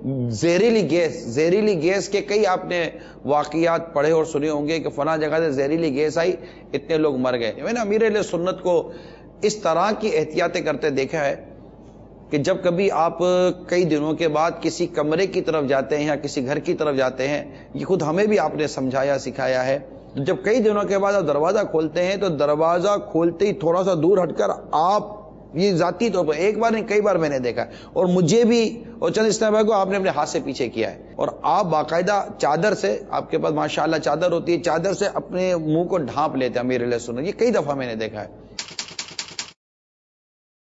जहरीली गैस के कई आपने वाकयात पढ़े और सुने होंगे कि फला जगह से जहरीली गैस आई, इतने लोग मर गए। मैंने अमीर अहले सुन्नत को इस तरह की एहतियातें करते देखा है कि जब कभी आप कई दिनों के बाद किसी कमरे की तरफ जाते हैं या किसी घर की तरफ जाते हैं, ये खुद हमें भी आपने समझाया सिखाया है, तो जब कई दिनों के बाद आप दरवाजा खोलते हैं तो दरवाजा खोलते ही थोड़ा सा दूर हटकर आप, ये जाती तौर पर एक बार नहीं कई बार मैंने देखा है, और मुझे भी और चंद इस्लाम भाई को आपने अपने हाथ से पीछे किया है, और आप बाकायदा चादर से, आपके पास माशाअल्लाह चादर होती है, चादर से अपने मुंह को ढांप लेते हैं अमीर अहले सुन्नत। ये कई दफा मैंने देखा है।